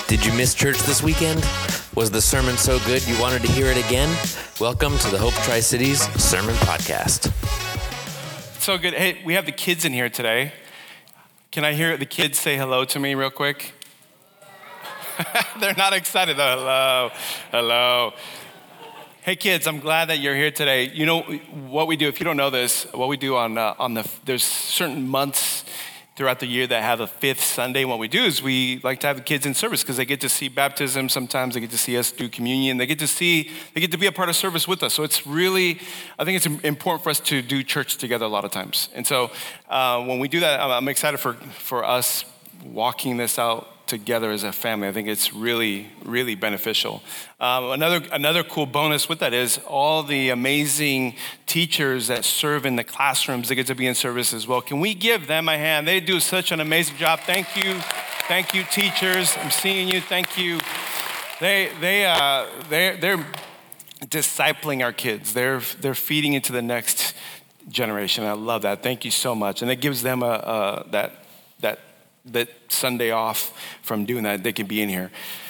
Did you miss church this weekend? Was the sermon so good you wanted to hear it again? Welcome to the Hope Tri-Cities Sermon Podcast. So good. Hey, we have the kids in here today. Can I hear the kids say hello to me real quick? They're not excited though. Hello, hello. Hey kids, I'm glad that you're here today. You know what we do, if you don't know this, what we do there's certain months throughout the year that have a fifth Sunday. What we do is we like to have the kids in service because they get to see baptism. Sometimes they get to see us do communion. They get to be a part of service with us. So it's really, I think it's important for us to do church together a lot of times. And so when we do that, I'm excited for us walking this out together as a family. I think it's really, really beneficial. Another cool bonus with that is all the amazing teachers that serve in the classrooms that get to be in service as well. Can we give them a hand? They do such an amazing job. Thank you, teachers. I'm seeing you. Thank you. They're discipling our kids. They're feeding into the next generation. I love that. Thank you so much. And it gives them that Sunday off from doing that. They can be in here.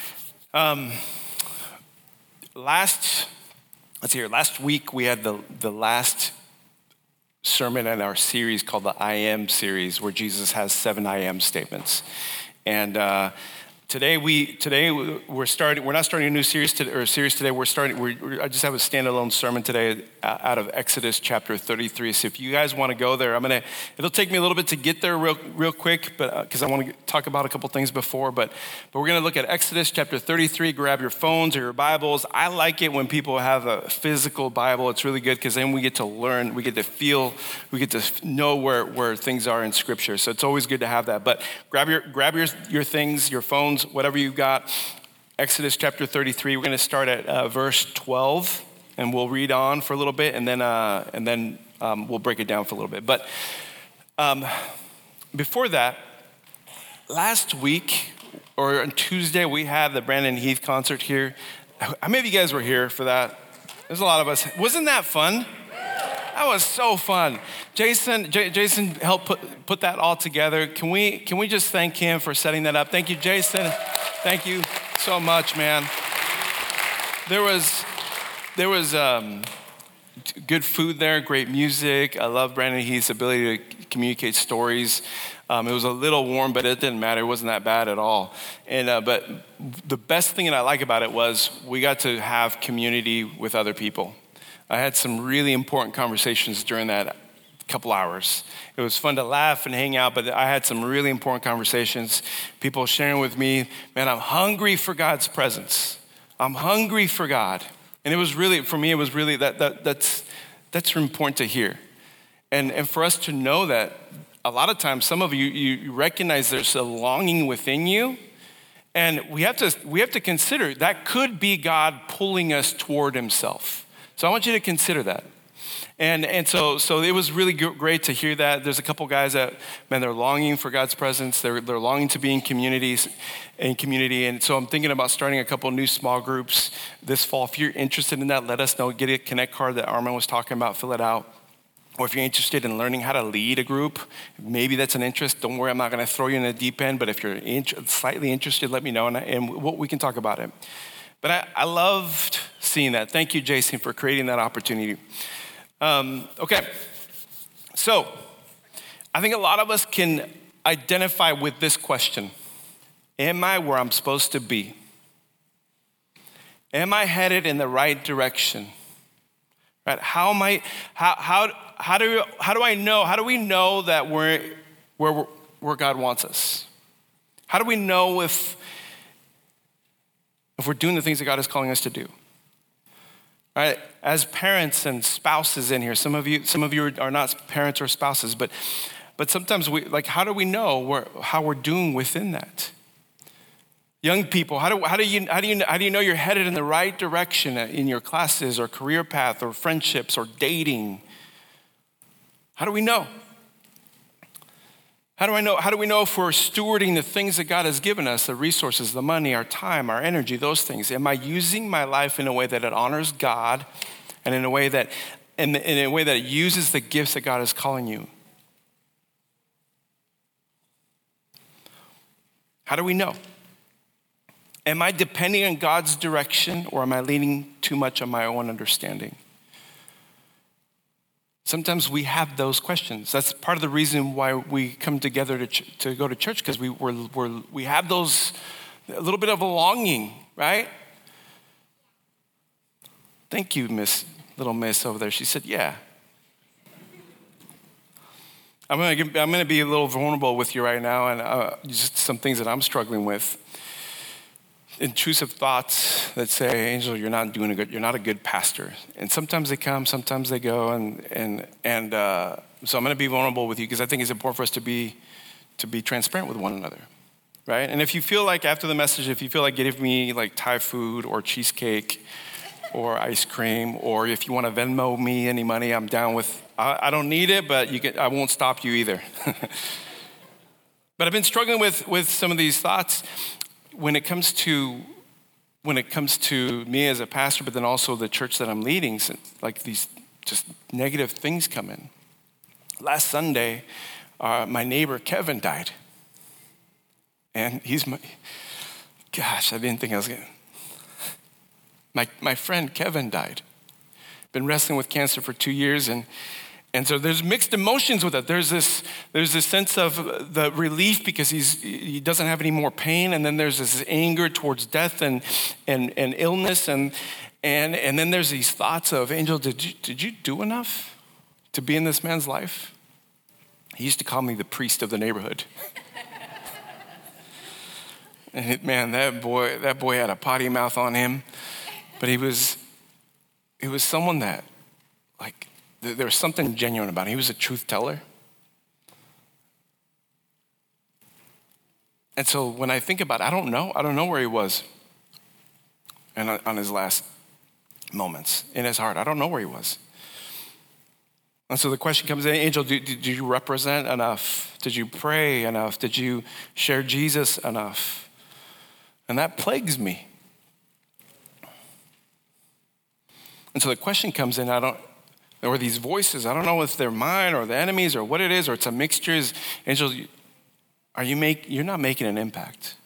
Last week we had the last sermon in our series called the I Am series, where Jesus has 7 I Am statements. And today we're starting. We're not starting a new series today. I just have a standalone sermon today out of Exodus chapter 33. So if you guys want to go there, it'll take me a little bit to get there real quick, but because I want to talk about a couple things before. But we're going to look at Exodus chapter 33. Grab your phones or your Bibles. I like it when people have a physical Bible. It's really good because then we get to learn, we get to feel, we get to know where things are in Scripture. So it's always good to have that. But grab your things, your phones, whatever you've got. Exodus chapter 33, we're going to start at verse 12, and we'll read on for a little bit, and then we'll break it down for a little bit. But before that, last week, or on Tuesday, we had the Brandon Heath concert here. How many of you guys were here for that? There's a lot of us. Wasn't that fun? That was so fun. Jason helped put that all together. Can we just thank him for setting that up? Thank you, Jason. Thank you so much, man. There was good food there, great music. I love Brandon Heath's ability to communicate stories. It was a little warm, but it didn't matter. It wasn't that bad at all. And but the best thing that I like about it was we got to have community with other people. I had some really important conversations during that couple hours. It was fun to laugh and hang out, but I had some really important conversations. People sharing with me, man, I'm hungry for God's presence. I'm hungry for God. And it was really, for me, it was really, that's important to hear. And for us to know that a lot of times, some of you recognize there's a longing within you, and we have to consider that could be God pulling us toward himself. So I want you to consider that. And so it was really great to hear that. There's a couple guys that, man, they're longing for God's presence. They're longing to be in community. And so I'm thinking about starting a couple new small groups this fall. If you're interested in that, let us know. Get a Connect card that Armin was talking about, fill it out. Or if you're interested in learning how to lead a group, maybe that's an interest. Don't worry, I'm not going to throw you in the deep end, but if you're slightly interested, let me know, and we can talk about it. But I loved seeing that. Thank you, Jason, for creating that opportunity. Okay, so I think a lot of us can identify with this question. Am I where I'm supposed to be? Am I headed in the right direction? Right? How do we know that we're where God wants us? How do we know if we're doing the things that God is calling us to do? Right? As parents and spouses in here, some of you are not parents or spouses, but sometimes how do we know how we're doing within that? Young people, how do you know you're headed in the right direction in your classes or career path or friendships or dating? How do we know? How do we know if we're stewarding the things that God has given us, the resources, the money, our time, our energy, those things? Am I using my life in a way that it honors God and in a way that it uses the gifts that God is calling you? How do we know? Am I depending on God's direction, or am I leaning too much on my own understanding? Sometimes we have those questions. That's part of the reason why we come together to go to church, because we have those, a little bit of a longing, right? Thank you, little miss over there. She said, yeah. I'm gonna be a little vulnerable with you right now, and just some things that I'm struggling with. Intrusive thoughts that say, Angel, you're not a good pastor. And sometimes they come, sometimes they go, and so I'm gonna be vulnerable with you, because I think it's important for us to be transparent with one another, right? And if you feel like after the message, if you feel like giving me like Thai food or cheesecake or ice cream, or if you wanna Venmo me any money, I'm down with. I don't need it, but I won't stop you either. But I've been struggling with some of these thoughts when it comes to me as a pastor, but then also the church that I'm leading. Like these just negative things come in. Last Sunday, my neighbor Kevin died, and I didn't think I was gonna. My friend Kevin died. Been wrestling with cancer for 2 years, and so there's mixed emotions with it. There's this sense of the relief because he doesn't have any more pain, and then there's this anger towards death and illness, and then there's these thoughts of, Angel, did you do enough to be in this man's life? He used to call me the priest of the neighborhood. And man, that boy had a potty mouth on him, but he was someone that, like, there was something genuine about him. He was a truth teller. And so when I think about it, I don't know where he was and on his last moments in his heart. I don't know where he was. And so the question comes in, Angel, did you represent enough? Did you pray enough? Did you share Jesus enough? And that plagues me. And so the question comes in, or these voices, I don't know if they're mine or the enemy's or what it is, or it's a mixture. Angel, you're not making an impact.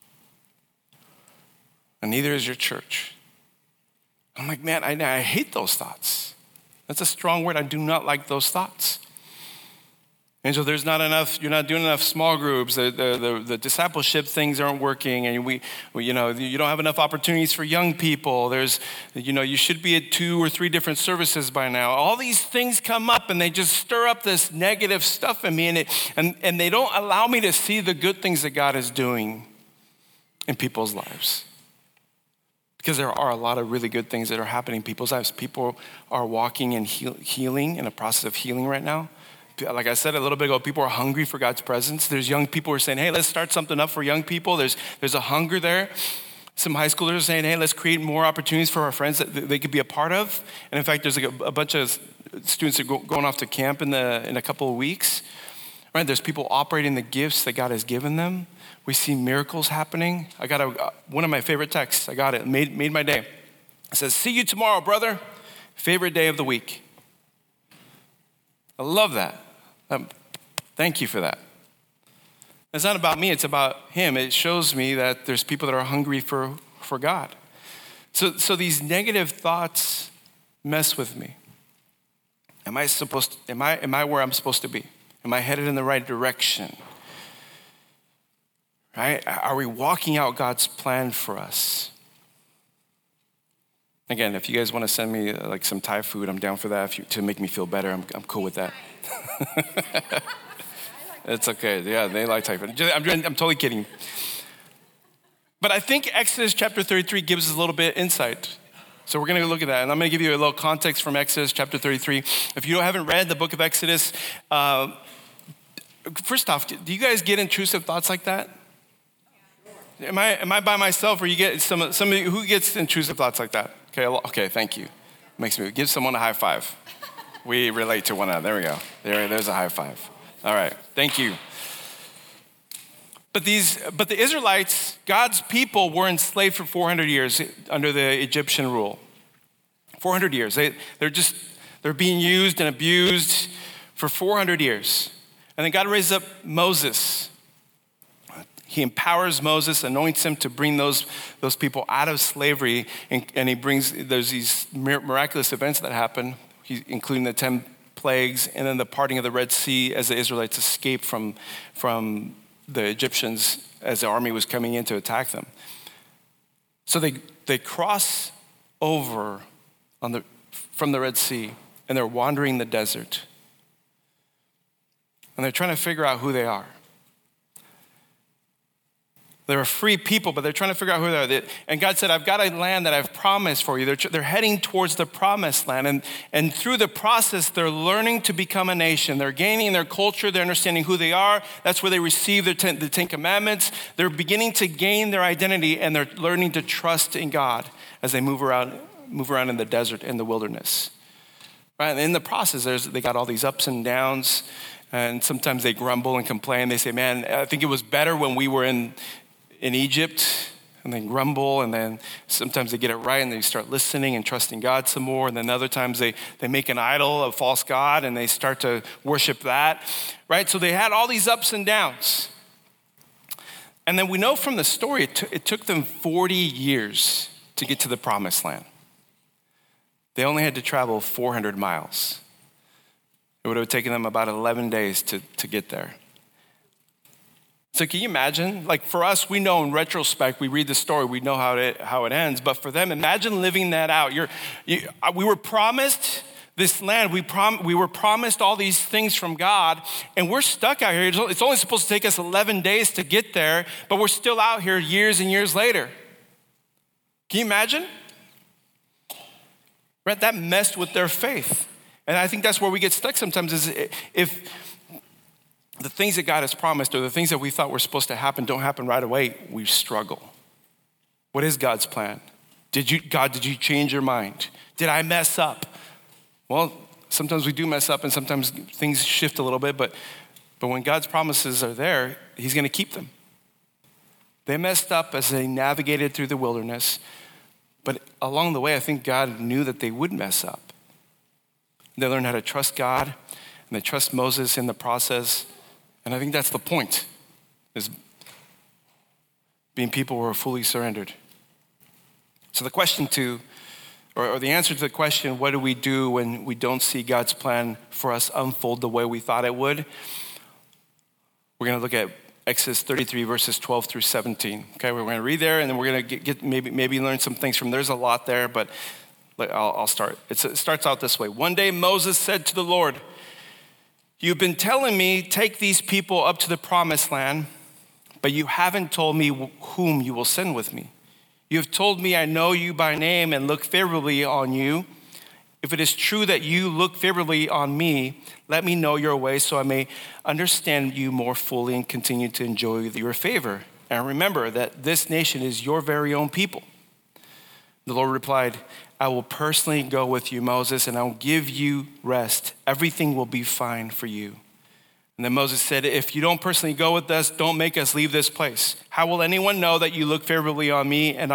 And neither is your church. I'm like, man, I hate those thoughts. That's a strong word. I do not like those thoughts. Angel, there's not enough, you're not doing enough small groups, the discipleship things aren't working, and we you don't have enough opportunities for young people. You should be at 2 or 3 different services by now. All these things come up and they just stir up this negative stuff in me, and they don't allow me to see the good things that God is doing in people's lives. Because there are a lot of really good things that are happening in people's lives. People are walking in healing, in a process of healing right now. Like I said a little bit ago, people are hungry for God's presence. There's young people who are saying, hey, let's start something up for young people. There's a hunger there. Some high schoolers are saying, hey, let's create more opportunities for our friends that they could be a part of. And in fact, there's like a bunch of students that are going off to camp in a couple of weeks. Right? There's people operating the gifts that God has given them. We see miracles happening. I got one of my favorite texts. I got it. Made my day. It says, see you tomorrow, brother. Favorite day of the week. I love that. Thank you for that. It's not about me, it's about him. It shows me that there's people that are hungry for God. So these negative thoughts mess with me. Am I where I'm supposed to be? Am I headed in the right direction? Right? Are we walking out God's plan for us? Again, if you guys want to send me like some Thai food, I'm down for that. To make me feel better, I'm cool with that. It's okay. Yeah, they like Thai food. I'm totally kidding. But I think Exodus chapter 33 gives us a little bit of insight. So we're going to look at that. And I'm going to give you a little context from Exodus chapter 33. If you haven't read the book of Exodus, first off, do you guys get intrusive thoughts like that? Am I by myself, or you get some of you, who gets intrusive thoughts like that? Okay, thank you. Makes me give someone a high five. We relate to one another. There we go. There's a high five. All right, thank you. But the Israelites, God's people, were enslaved for 400 years under the Egyptian rule. 400 years. They're being used and abused for 400 years. And then God raised up Moses. He empowers Moses, anoints him to bring those people out of slavery, and he brings, there's these miraculous events that happen, including the 10 plagues, and then the parting of the Red Sea as the Israelites escaped from the Egyptians as the army was coming in to attack them. So they cross over from the Red Sea, and they're wandering the desert. And they're trying to figure out who they are. They're a free people, but they're trying to figure out who they are. And God said, I've got a land that I've promised for you. They're heading towards the promised land. And through the process, they're learning to become a nation. They're gaining their culture. They're understanding who they are. That's where they receive the 10 Commandments. They're beginning to gain their identity, and they're learning to trust in God as they move around in the desert, in the wilderness. Right? And in the process, they got all these ups and downs. And sometimes they grumble and complain. They say, man, I think it was better when we were in Egypt, and then grumble, and then sometimes they get it right and they start listening and trusting God some more, and then other times they make an idol, a false god, and they start to worship that, right? So they had all these ups and downs. And then we know from the story, it took them 40 years to get to the promised land. They only had to travel 400 miles. It would have taken them about 11 days to get there. So can you imagine? Like for us, we know in retrospect, we read the story, we know how it ends. But for them, imagine living that out. We were promised this land. We were promised all these things from God, and we're stuck out here. It's only supposed to take us 11 days to get there, but we're still out here years and years later. Can you imagine? Right? That messed with their faith. And I think that's where we get stuck sometimes, is if the things that God has promised or the things that we thought were supposed to happen don't happen right away, we struggle. What is God's plan? Did you change your mind? Did I mess up? Well, sometimes we do mess up, and sometimes things shift a little bit, but when God's promises are there, he's going to keep them. They messed up as they navigated through the wilderness, but along the way, I think God knew that they would mess up. They learned how to trust God, and they trust Moses in the process. And I think that's the point, is being people who are fully surrendered. So the question or the answer to the question, what do we do when we don't see God's plan for us unfold the way we thought it would? We're going to look at Exodus 33, verses 12 through 17. Okay, we're going to read there, and then we're going to get maybe learn some things from. There's a lot there, but I'll start. It starts out this way. One day Moses said to the Lord, "You've been telling me, take these people up to the promised land, but you haven't told me whom you will send with me. You have told me I know you by name and look favorably on you. If it is true that you look favorably on me, let me know your way so I may understand you more fully and continue to enjoy your favor. And remember that this nation is your very own people." The Lord replied, "I will personally go with you, Moses, and I will give you rest. Everything will be fine for you." And then Moses said, "If you don't personally go with us, don't make us leave this place. How will anyone know that you look favorably on me and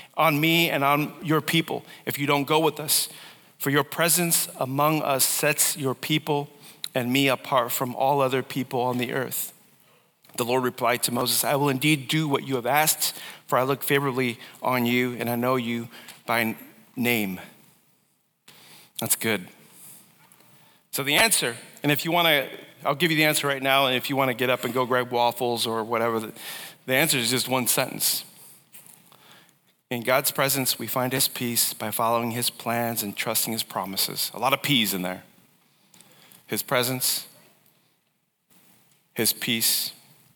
on your people if you don't go with us? For your presence among us sets your people and me apart from all other people on the earth." The Lord replied to Moses, "I will indeed do what you have asked, for I look favorably on you and I know you by name." That's good. So the answer, and if you want to, I'll give you the answer right now, and if you want to get up and go grab waffles or whatever, the answer is just one sentence. In God's presence, we find his peace by following his plans and trusting his promises. A lot of P's in there. His presence, his peace,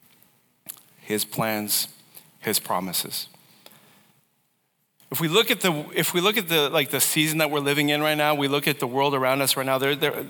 his plans, his promises. If we look at the season that we're living in right now, we look at the world around us right now.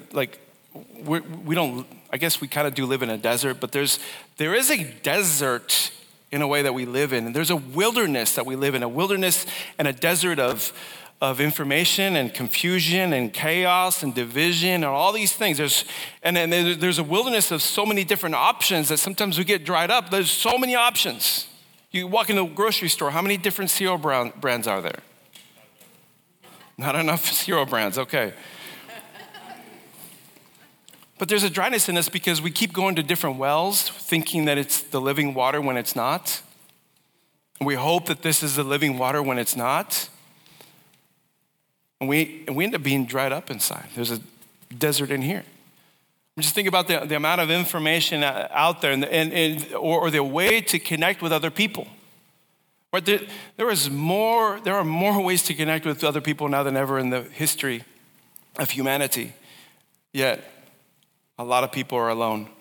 We don't. I guess we kind of do live in a desert, but there is a desert in a way that we live in, and there's a wilderness that we live in, a wilderness and a desert of information and confusion and chaos and division and all these things. There's a wilderness of so many different options that sometimes we get dried up. There's so many options. You walk into a grocery store, how many different cereal brands are there? Not enough cereal brands, okay. But there's a dryness in us because we keep going to different wells, thinking that it's the living water when it's not. And we hope that this is the living water when it's not. And we end up being dried up inside. There's a desert in here. Just think about the amount of information out there or the way to connect with other people. Right? There are more ways to connect with other people now than ever in the history of humanity. Yet, a lot of people are alone.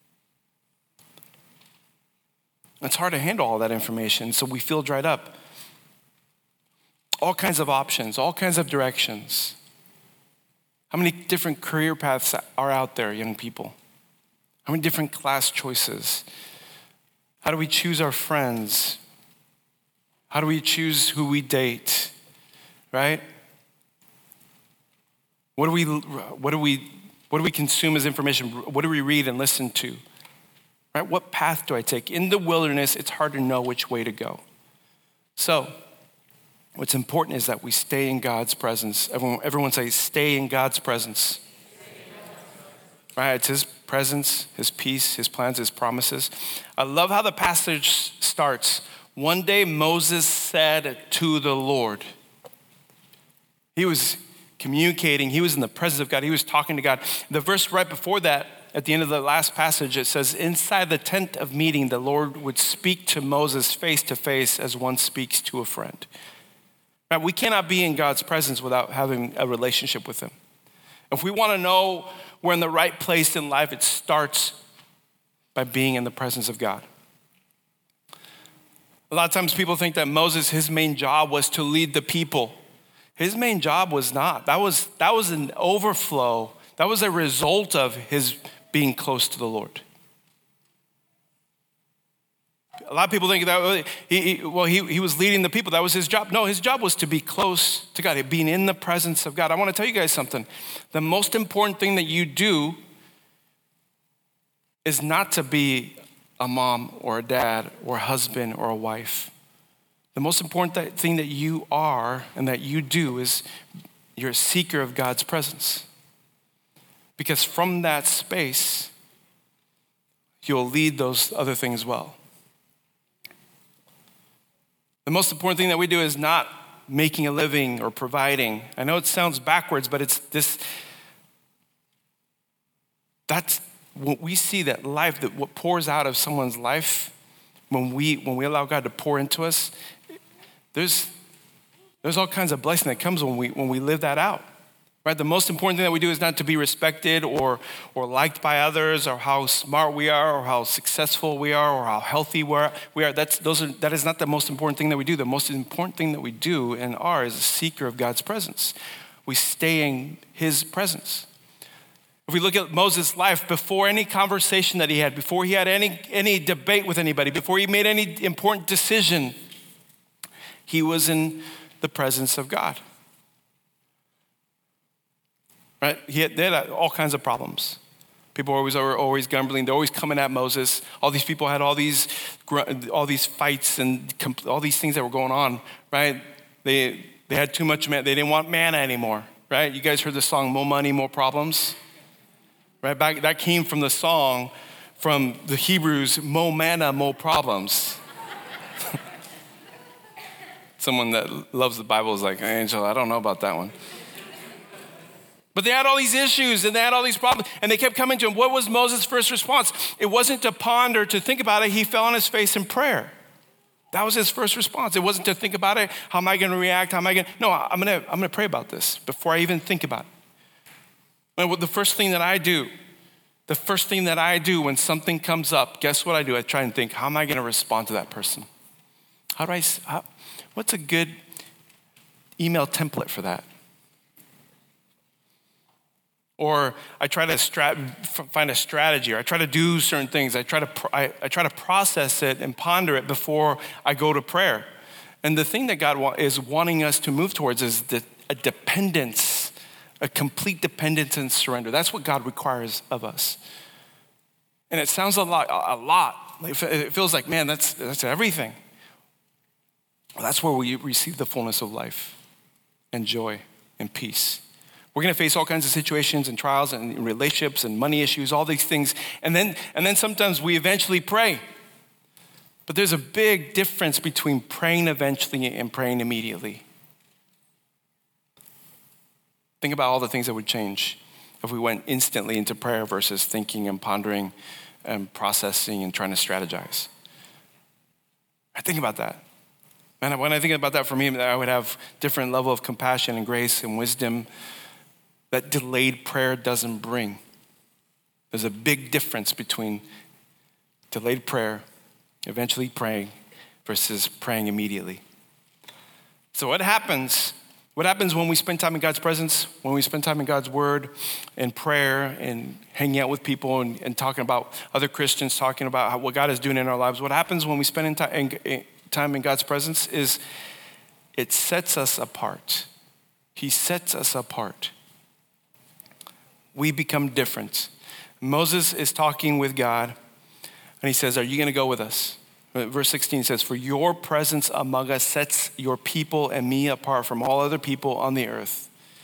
It's hard to handle all that information, so we feel dried up. All kinds of options, all kinds of directions. How many different career paths are out there, young people? How many different class choices? How do we choose our friends? How do we choose who we date? Right? What do we consume as information? What do we read and listen to? Right? What path do I take? In the wilderness, it's hard to know which way to go. So, what's important is that we stay in God's presence. Everyone say, stay in God's presence. Right? It's his presence, his peace, his plans, his promises. I love how the passage starts. One day Moses said to the Lord. He was communicating. He was in the presence of God. He was talking to God. The verse right before that, at the end of the last passage, it says, inside the tent of meeting, the Lord would speak to Moses face to face as one speaks to a friend. Right? We cannot be in God's presence without having a relationship with him. If we want to know we're in the right place in life, it starts by being in the presence of God. A lot of times people think that Moses, his main job was to lead the people. His main job was not. That was an overflow. That was a result of his being close to the Lord. A lot of people think that he was leading the people. That was his job. No, his job was to be close to God, being in the presence of God. I want to tell you guys something. The most important thing that you do is not to be a mom or a dad or a husband or a wife. The most important thing that you are and that you do is you're a seeker of God's presence. Because from that space, you'll lead those other things well. The most important thing that we do is not making a living or providing. I know it sounds backwards, but it's this. That's what we see, that life, that what pours out of someone's life when we allow God to pour into us. There's all kinds of blessing that comes when we live that out. Right? The most important thing that we do is not to be respected or liked by others, or how smart we are, or how successful we are, or how healthy we are. That is not the most important thing that we do. The most important thing that we do and are is a seeker of God's presence. We stay in his presence. If we look at Moses' life, before any conversation that he had, before he had any debate with anybody, before he made any important decision, he was in the presence of God. Right? They had all kinds of problems. People were always grumbling. They're always coming at Moses. All these people had all these fights and all these things that were going on. Right? They had too much manna. They didn't want manna anymore. Right? You guys heard the song "More Money, More Problems." Right? That came from the song from the Hebrews, "Mo manna, mo problems." Someone that loves the Bible is like, Angel, I don't know about that one. But they had all these issues and they had all these problems, and they kept coming to him. What was Moses' first response? It wasn't to ponder, to think about it. He fell on his face in prayer. That was his first response. It wasn't to think about it. How am I going to react? No, I'm going to pray about this before I even think about it. And the first thing that I do when something comes up, guess what I do? I try and think, how am I going to respond to that person? What's a good email template for that? Or I try to find a strategy, or I try to do certain things. I try to process it and ponder it before I go to prayer. And the thing that God is wanting us to move towards is a dependence, a complete dependence and surrender. That's what God requires of us. And it sounds a lot. It feels like, man, that's everything. Well, that's where we receive the fullness of life and joy and peace. We're going to face all kinds of situations and trials and relationships and money issues, all these things. And then sometimes we eventually pray. But there's a big difference between praying eventually and praying immediately. Think about all the things that would change if we went instantly into prayer versus thinking and pondering and processing and trying to strategize. I think about that. And when I think about that for me, I would have different level of compassion and grace and wisdom that delayed prayer doesn't bring. There's a big difference between delayed prayer, eventually praying, versus praying immediately. So what happens when we spend time in God's presence, when we spend time in God's word and prayer and hanging out with people and talking about other Christians, talking about what God is doing in our lives? What happens when we spend time in God's presence is it sets us apart. He sets us apart. We become different. Moses is talking with God and he says, are you going to go with us? Verse 16 says, for your presence among us sets your people and me apart from all other people on the earth.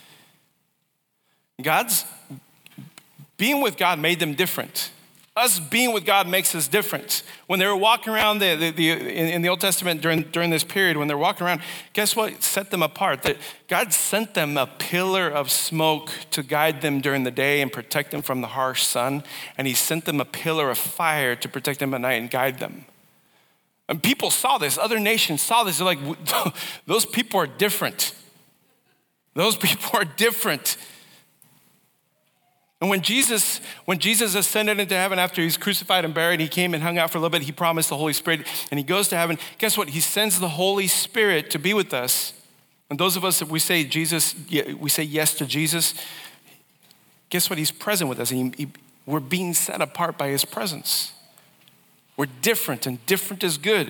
Being with God made them different. Us being with God makes us different. When they were walking around in the Old Testament during this period, when they're walking around, guess what set them apart? That God sent them a pillar of smoke to guide them during the day and protect them from the harsh sun. And he sent them a pillar of fire to protect them at night and guide them. And people saw this, other nations saw this. They're like, those people are different. Those people are different. And when Jesus ascended into heaven after he was crucified and buried, he came and hung out for a little bit. He promised the Holy Spirit and he goes to heaven. Guess what? He sends the Holy Spirit to be with us. And those of us that we say yes to Jesus, guess what? He's present with us. We're being set apart by his presence. We're different, and different is good.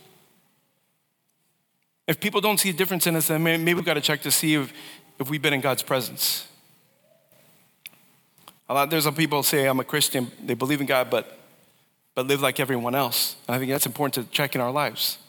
If people don't see a difference in us, then maybe we've got to check to see if we've been in God's presence. There's some people say, I'm a Christian, they believe in God, but live like everyone else. And I think that's important to check in our lives.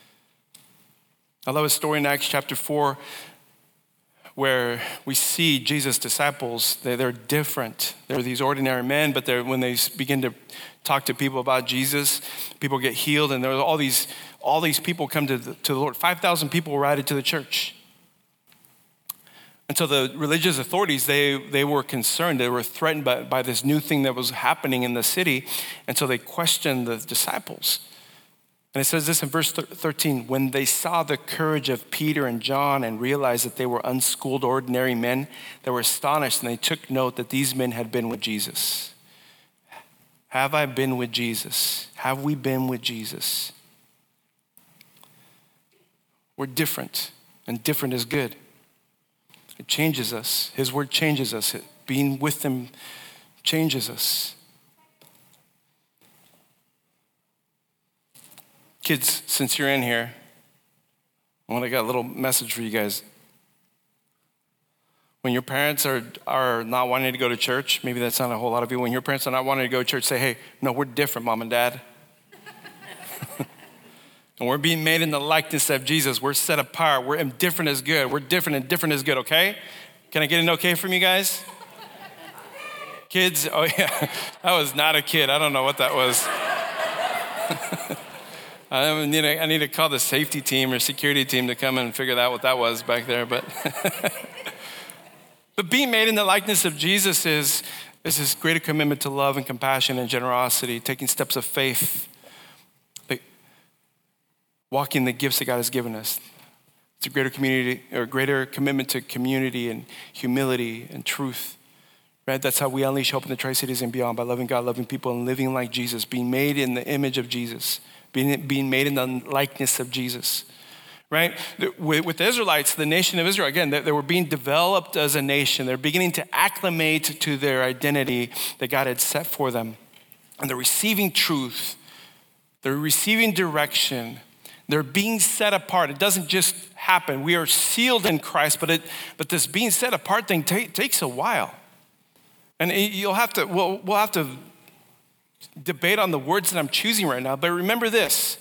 I love a story in Acts chapter 4 where we see Jesus' disciples. They're different. They're these ordinary men, but when they begin to talk to people about Jesus, people get healed, and there are all these people come to the Lord. 5,000 people were added to the church. And so the religious authorities, they were concerned. They were threatened by this new thing that was happening in the city. And so they questioned the disciples. And it says this in verse 13, when they saw the courage of Peter and John and realized that they were unschooled, ordinary men, they were astonished, and they took note that these men had been with Jesus. Have I been with Jesus? Have we been with Jesus? We're different, and different is good. It changes us. His word changes us. Being with him changes us. Kids, since you're in here, I got a little message for you guys. When your parents are not wanting to go to church, maybe that's not a whole lot of you. When your parents are not wanting to go to church, say, hey, no, we're different, Mom and Dad. And we're being made in the likeness of Jesus. We're set apart. We're different is good. We're different, and different is good, okay? Can I get an okay from you guys? Kids, oh yeah, that was not a kid. I don't know what that was. I need to call the safety team or security team to come and figure out what that was back there. But being made in the likeness of Jesus is this greater commitment to love and compassion and generosity, taking steps of faith, walking the gifts that God has given us. It's a greater commitment to community and humility and truth. Right? That's how we unleash hope in the Tri-Cities and beyond, by loving God, loving people, and living like Jesus, being made in the image of Jesus, being made in the likeness of Jesus. Right? With the Israelites, the nation of Israel, again, they were being developed as a nation. They're beginning to acclimate to their identity that God had set for them. And they're receiving truth. They're receiving direction. They're being set apart. It doesn't just happen. We are sealed in Christ, but this being set apart thing takes a while. And we'll have to debate on the words that I'm choosing right now. But remember this.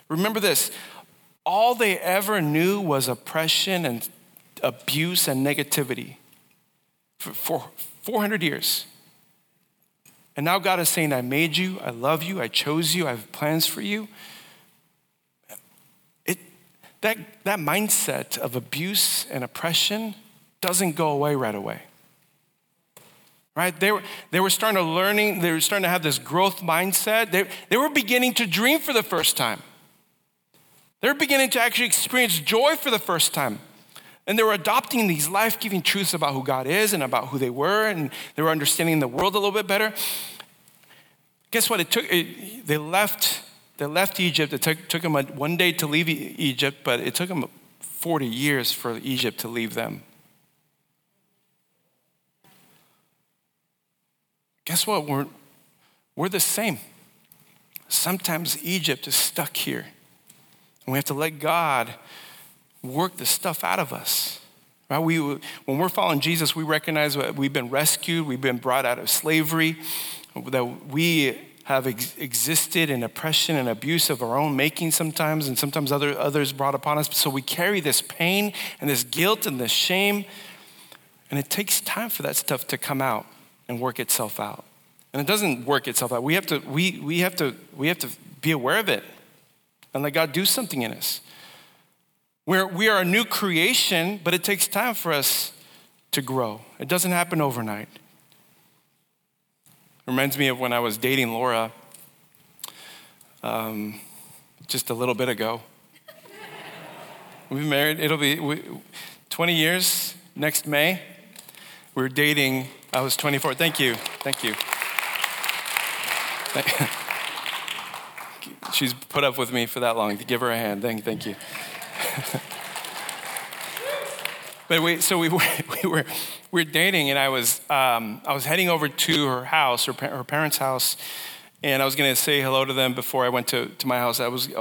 All they ever knew was oppression and abuse and negativity. for 400 years. And now God is saying, I made you, I love you, I chose you, I have plans for you. That mindset of abuse and oppression doesn't go away right away. Right? They were starting to have this growth mindset. They were beginning to dream for the first time. They were beginning to actually experience joy for the first time. And they were adopting these life-giving truths about who God is and about who they were, and they were understanding the world a little bit better. Guess what? They left Egypt. It took them one day to leave Egypt, but it took them 40 years for Egypt to leave them. Guess what? We're the same. Sometimes Egypt is stuck here. And we have to let God work the stuff out of us. Right? When we're following Jesus, we recognize that we've been rescued, we've been brought out of slavery, that we have existed in oppression and abuse of our own making sometimes, and sometimes others brought upon us. So we carry this pain and this guilt and this shame, and it takes time for that stuff to come out and work itself out. And it doesn't work itself out. We have to be aware of it and let God do something in us. We are a new creation, but it takes time for us to grow. It doesn't happen overnight. It reminds me of when I was dating Laura just a little bit ago. We've been married, it'll be 20 years next May. We were dating, I was 24. Thank you. She's put up with me for that long. Give her a hand. Thank you. But we were dating, and I was heading over to her house, her parents' house, and I was going to say hello to them before I went to my house. I was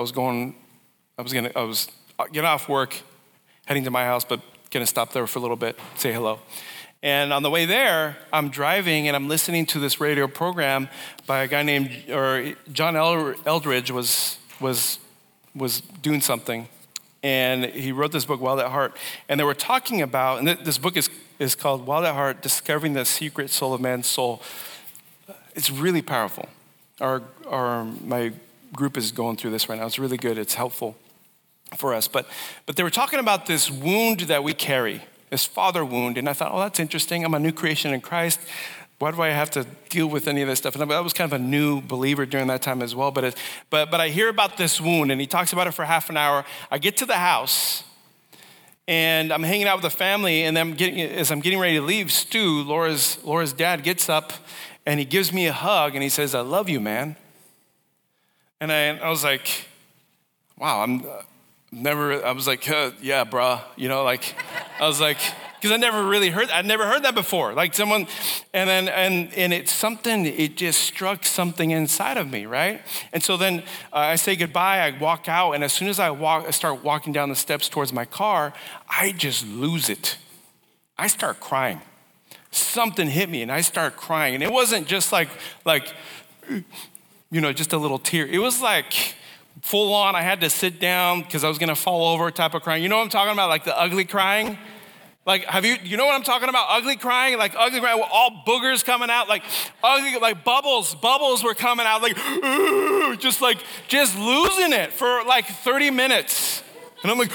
getting off work, heading to my house, but going to stop there for a little bit, say hello. And on the way there, I'm driving and I'm listening to this radio program by a guy named John Eldredge was doing something. And he wrote this book, Wild at Heart. And they were talking about, and this book is called Wild at Heart, Discovering the Secret Soul of Man's Soul. It's really powerful. My group is going through this right now. It's really good. It's helpful for us. But they were talking about this wound that we carry, this father wound. And I thought, oh, that's interesting. I'm a new creation in Christ. Why do I have to deal with any of this stuff? And I was kind of a new believer during that time as well. But I hear about this wound, and he talks about it for half an hour. I get to the house, and I'm hanging out with the family, and as I'm getting ready to leave, Stu, Laura's dad, gets up, and he gives me a hug, and he says, I love you, man. And I was like, wow, I was like, yeah, bruh. I was like, because I'd never heard that before. Like someone, and it's something, it just struck something inside of me, right? And so then I say goodbye, I walk out, and as soon as I start walking down the steps towards my car, I just lose it. I start crying. Something hit me, and I start crying. And it wasn't just like just a little tear. It was like full on, I had to sit down because I was gonna fall over type of crying. You know what I'm talking about? Like the ugly crying? Like, you know what I'm talking about? Ugly crying, like ugly crying, all boogers coming out, like ugly, like bubbles were coming out, like, just losing it for like 30 minutes. And I'm like,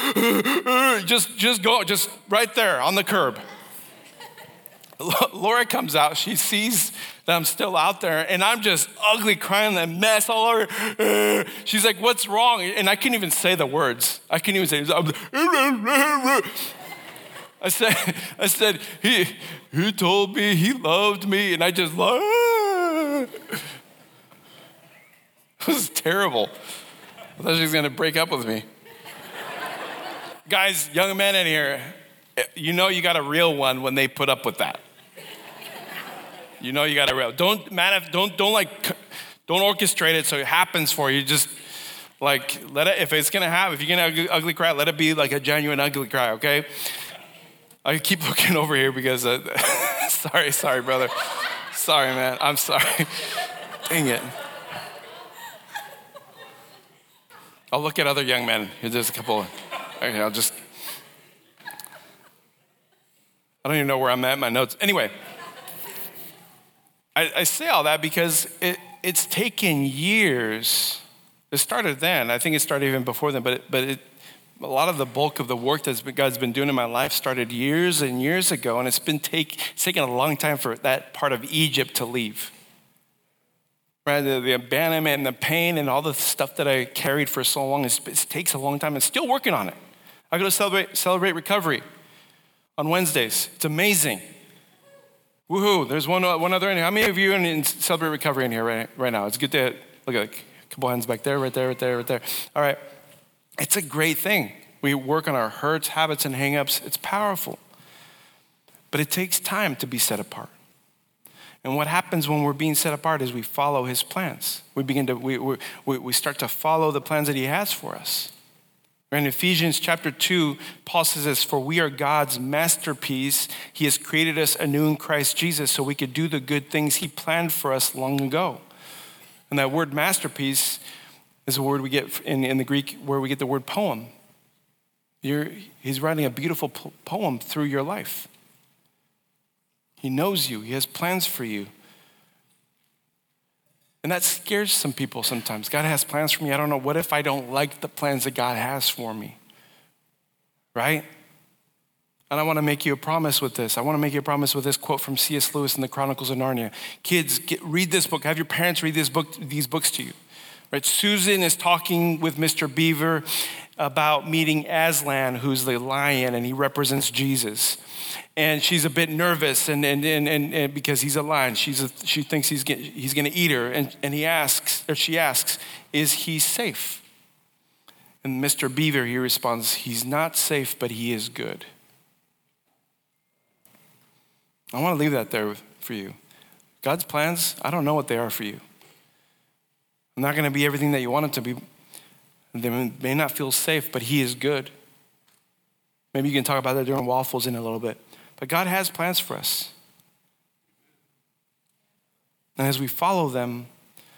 just right there on the curb. Laura comes out, she sees that I'm still out there, and I'm just ugly crying, that mess all over. She's like, what's wrong? And I couldn't even say the words. I couldn't even say it. I said, he told me he loved me, and I just it was terrible. I thought she was gonna break up with me. Guys, young men in here, you know you got a real one when they put up with that. You know you got a real. Don't orchestrate it so it happens for you. Just like let it. If it's gonna happen, if you're gonna ugly cry, let it be like a genuine ugly cry. Okay. I keep looking over here because, sorry, brother. Sorry, man. I'm sorry. Dang it. I'll look at other young men. There's a couple. Okay, I don't even know where I'm at in my notes. Anyway, I say all that because it's taken years. It started then. I think it started even before then, but a lot of the bulk of the work that God's been doing in my life started years and years ago, and it's taken a long time for that part of Egypt to leave. Right, the abandonment and the pain and all the stuff that I carried for so long, it takes a long time. I'm still working on it. I go to celebrate recovery on Wednesdays. It's amazing. Woohoo! There's one other in here. How many of you are in celebrate recovery in here right now? It's good to look at a couple hands back there, right there. All right, it's a great thing. We work on our hurts, habits, and hangups. It's powerful, but it takes time to be set apart. And what happens when we're being set apart is we follow his plans. We start to follow the plans that he has for us. In Ephesians chapter 2, Paul says this, for we are God's masterpiece. He has created us anew in Christ Jesus so we could do the good things he planned for us long ago. And that word masterpiece is a word we get in the Greek where we get the word poem. He's writing a beautiful poem through your life. He knows you. He has plans for you. And that scares some people sometimes. God has plans for me. I don't know. What if I don't like the plans that God has for me? Right? And I want to make you a promise with this. I want to make you a promise with this quote from C.S. Lewis in the Chronicles of Narnia. Kids, read this book. Have your parents read these books to you. Right? Susan is talking with Mr. Beaver about meeting Aslan, who's the lion, and he represents Jesus. And she's a bit nervous, and because he's a lion, she thinks he's going to eat her. And she asks, "Is he safe?" And Mr. Beaver, he responds, "He's not safe, but he is good." I want to leave that there for you. God's plans, I don't know what they are for you. I'm not going to be everything that you want them to be. They may not feel safe, but he is good. Maybe you can talk about that during Waffles in a little bit. But God has plans for us. And as we follow them,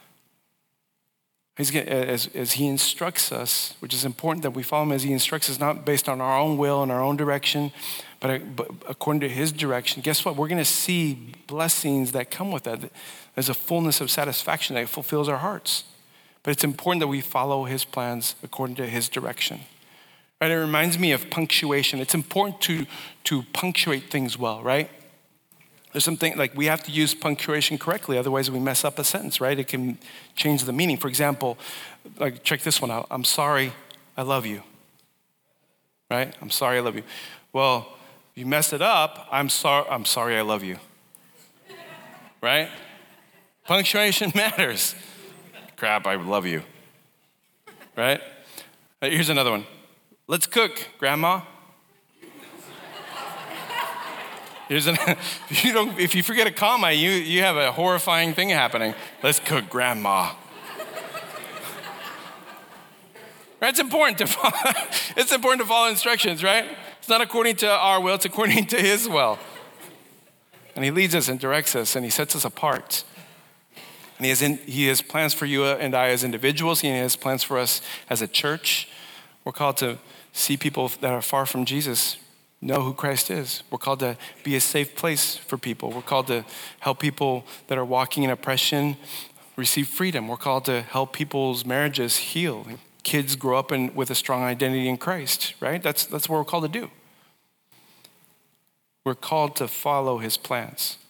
as he instructs us, which is important that we follow him as he instructs us, not based on our own will and our own direction, but according to his direction, guess what? We're going to see blessings that come with that. There's a fullness of satisfaction that fulfills our hearts. But it's important that we follow his plans according to his direction. Right? It reminds me of punctuation. It's important to punctuate things well, right? There's something like we have to use punctuation correctly, otherwise we mess up a sentence, right? It can change the meaning. For example, like check this one out. I'm sorry, I love you. Right? I'm sorry, I love you. Well, you messed it up. I'm sorry, I love you. Right? Punctuation matters. Crap, I love you. Right? Here's another one. Let's cook, Grandma. If you forget a comma, you have a horrifying thing happening. Let's cook, Grandma. Right? It's important to follow instructions, right? It's not according to our will, it's according to his will. And he leads us and directs us, and he sets us apart. And he has plans for you and I as individuals. He has plans for us as a church. We're called to see people that are far from Jesus know who Christ is. We're called to be a safe place for people. We're called to help people that are walking in oppression receive freedom. We're called to help people's marriages heal. Kids grow up with a strong identity in Christ, right? That's what we're called to do. We're called to follow his plans.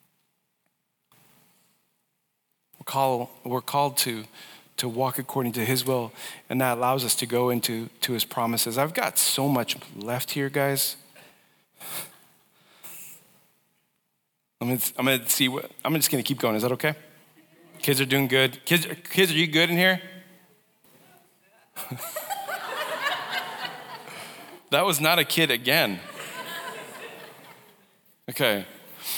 We're called to walk according to his will, and that allows us to go into his promises. I've got so much left here, guys. I'm just gonna keep going. Is that okay? Kids are doing good. Kids, are you good in here? That was not a kid again. Okay.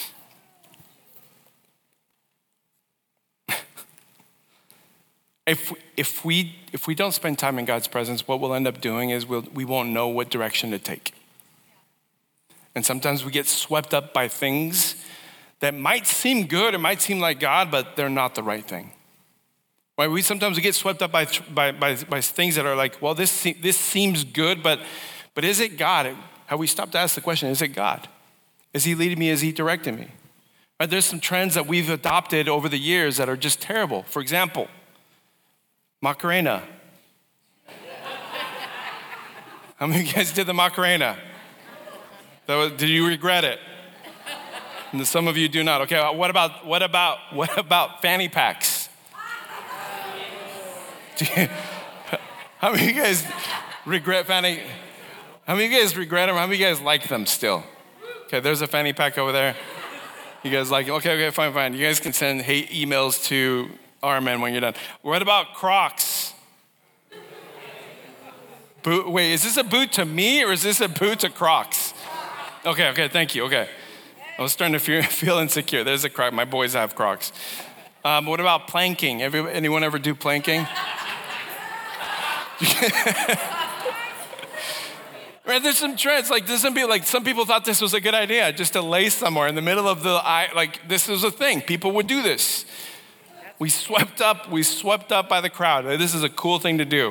If we don't spend time in God's presence, what we'll end up doing is we won't know what direction to take. And sometimes we get swept up by things that might seem good, it might seem like God, but they're not the right thing. Right? We sometimes get swept up by things that are like, well, this seems good, but is it God? Have we stopped to ask the question, is it God? Is he leading me? Is he directing me? Right? There's some trends that we've adopted over the years that are just terrible. For example, Macarena. How many of you guys did the Macarena? Did you regret it? And some of you do not. Okay, what about fanny packs? How many of you guys regret fanny? How many of you guys regret them? How many of you guys like them still? Okay, there's a fanny pack over there. You guys like it? Okay, fine. You guys can send hate emails to Armin when you're done. What about Crocs? Boot, wait, is this a boot to me or is this a boot to Crocs? Okay, thank you, okay. I was starting to feel insecure. There's a Croc, my boys have Crocs. What about planking? Anyone ever do planking? Right, there's some trends, some people thought this was a good idea, just to lay somewhere in the middle of the eye, this was a thing. People would do this. We swept up by the crowd. This is a cool thing to do.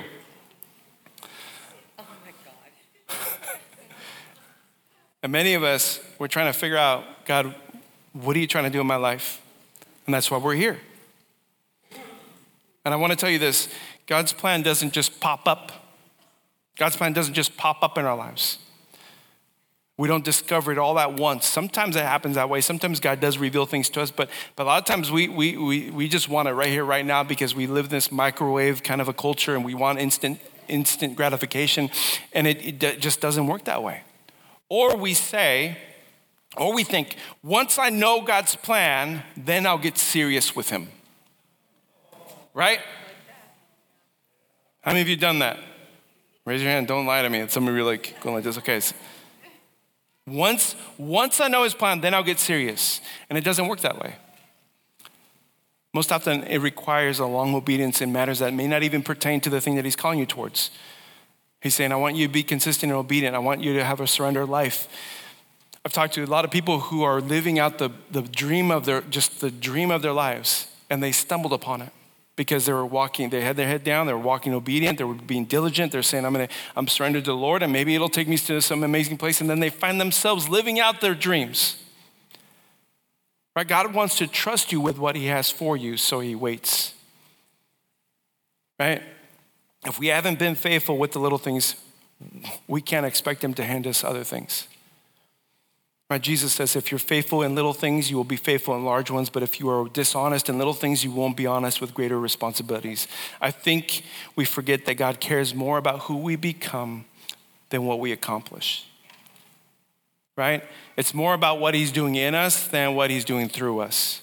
And many of us, we're trying to figure out, God, what are you trying to do in my life? And that's why we're here. And I want to tell you this, God's plan doesn't just pop up. God's plan doesn't just pop up in our lives. We don't discover it all at once. Sometimes it happens that way. Sometimes God does reveal things to us, but a lot of times we just want it right here, right now, because we live in this microwave kind of a culture and we want instant gratification, and it just doesn't work that way. Or we think, once I know God's plan, then I'll get serious with him. Right? How many of you done that? Raise your hand, don't lie to me. Some of you are like going like this. Okay. So once I know his plan, then I'll get serious. And it doesn't work that way. Most often it requires a long obedience in matters that may not even pertain to the thing that he's calling you towards. He's saying, I want you to be consistent and obedient. I want you to have a surrendered life. I've talked to a lot of people who are living out the dream of their lives, and they stumbled upon it because they had their head down, they were walking obedient, they were being diligent, they're saying, I'm surrendered to the Lord, and maybe it'll take me to some amazing place, and then they find themselves living out their dreams. Right? God wants to trust you with what he has for you, so he waits. Right? If we haven't been faithful with the little things, we can't expect him to hand us other things. Right? Jesus says, if you're faithful in little things, you will be faithful in large ones. But if you are dishonest in little things, you won't be honest with greater responsibilities. I think we forget that God cares more about who we become than what we accomplish. Right? It's more about what he's doing in us than what he's doing through us.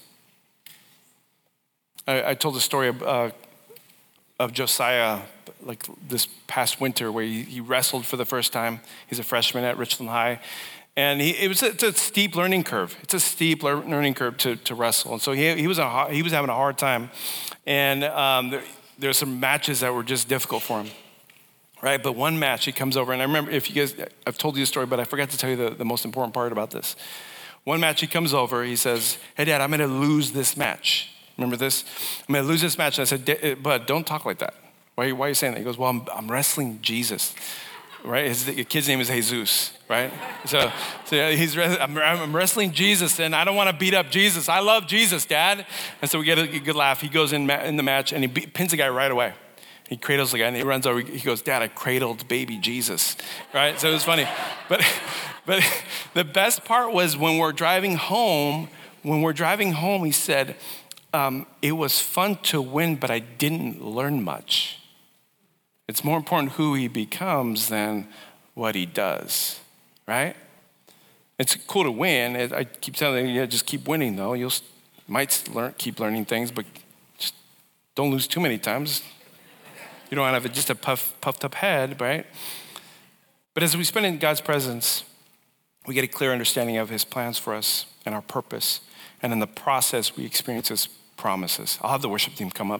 I told the story of Josiah, like this past winter, where he wrestled for the first time. He's a freshman at Richland High. And it's a steep learning curve. It's a steep learning curve to wrestle. And so he was having a hard time. And there's some matches that were just difficult for him. Right? But one match, he comes over, and I remember, I've told you the story, but I forgot to tell you the most important part about this. One match, he comes over, he says, hey, Dad, I'm going to lose this match. Remember this? I'm going to lose this match. And I said, Bud, don't talk like that. Why are you saying that? He goes, well, I'm wrestling Jesus, right? His kid's name is Jesus, right? So I'm wrestling Jesus, and I don't want to beat up Jesus. I love Jesus, Dad. And so we get a good laugh. He goes in the match, and he pins the guy right away. He cradles the guy, and he runs over. He goes, Dad, I cradled baby Jesus, right? So it was funny. But the best part was when we're driving home, he said, it was fun to win, but I didn't learn much. It's more important who he becomes than what he does, right? It's cool to win. I keep telling you, just keep winning, though. You might keep learning things, but just don't lose too many times. You don't have just a puffed up head, right? But as we spend in God's presence, we get a clear understanding of his plans for us and our purpose. And in the process, we experience his promises. I'll have the worship team come up.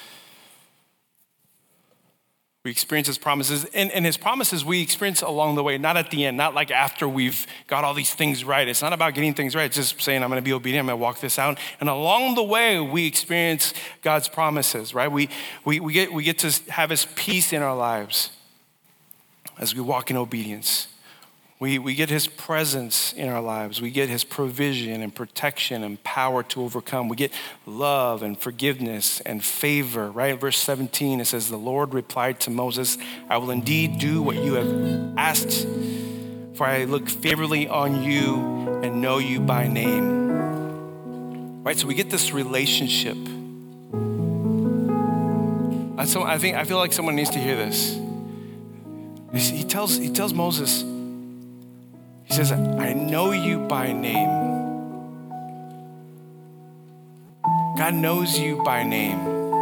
We experience his promises. And his promises we experience along the way, not at the end, not like after we've got all these things right. It's not about getting things right. It's just saying, I'm going to be obedient. I'm going to walk this out. And along the way, we experience God's promises, right? We get to have his peace in our lives as we walk in obedience. We get his presence in our lives. We get his provision and protection and power to overcome. We get love and forgiveness and favor, right? Verse 17, it says, the Lord replied to Moses, I will indeed do what you have asked, for I look favorably on you and know you by name. Right, so we get this relationship. I feel like someone needs to hear this. He tells Moses, he says, I know you by name. God knows you by name.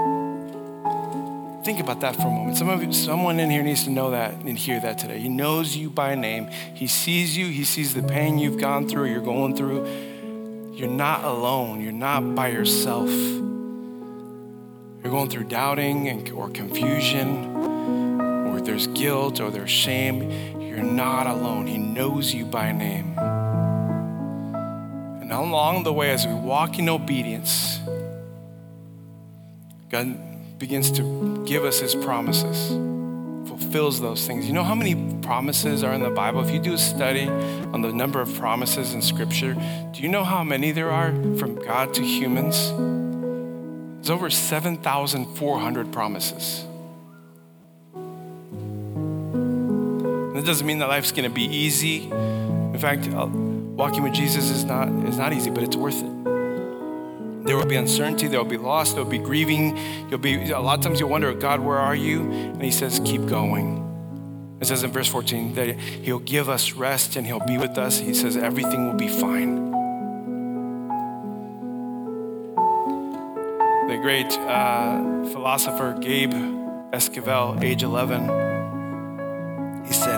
Think about that for a moment. Someone in here needs to know that and hear that today. He knows you by name. He sees you. He sees the pain you've gone through, you're going through. You're not alone. You're not by yourself. You're going through doubting or confusion, or there's guilt or there's shame. You're not alone. He knows you by name. And along the way, as we walk in obedience, God begins to give us his promises, fulfills those things. You know how many promises are in the Bible? If you do a study on the number of promises in Scripture, do you know how many there are from God to humans? There's over 7,400 promises. That doesn't mean that life's gonna be easy. In fact, walking with Jesus is not easy, but it's worth it. There will be uncertainty, there will be loss, there will be grieving. A lot of times you'll wonder, God, where are you? And he says, keep going. It says in verse 14 that he'll give us rest and he'll be with us. He says everything will be fine. The great philosopher Gabe Esquivel, age 11, he said,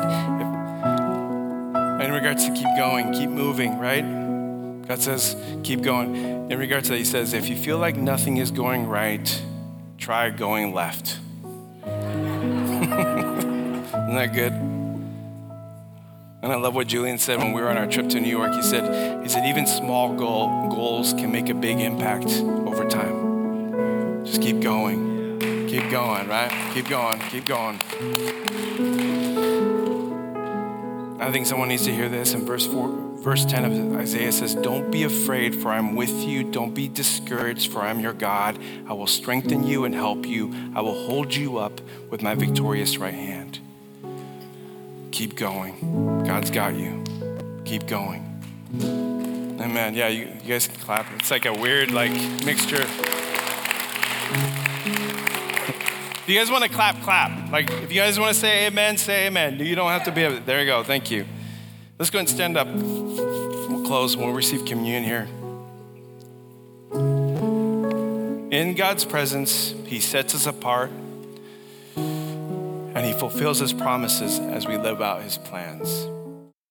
in regards to keep going, keep moving, right? God says, keep going. In regards to that, he says, if you feel like nothing is going right, try going left. Isn't that good? And I love what Julian said when we were on our trip to New York. He said even small goals can make a big impact over time. Just keep going. Keep going, right? Keep going, keep going. I think someone needs to hear this. In verse 10 of Isaiah says, don't be afraid, for I'm with you. Don't be discouraged, for I'm your God. I will strengthen you and help you. I will hold you up with my victorious right hand. Keep going. God's got you. Keep going. Amen. Yeah, you guys can clap. It's like a weird mixture. If you guys want to clap, clap. Like, if you guys want to say amen, say amen. You don't have to be, there you go, thank you. Let's go ahead and stand up. We'll close and we'll receive communion here. In God's presence, he sets us apart and he fulfills his promises as we live out his plans.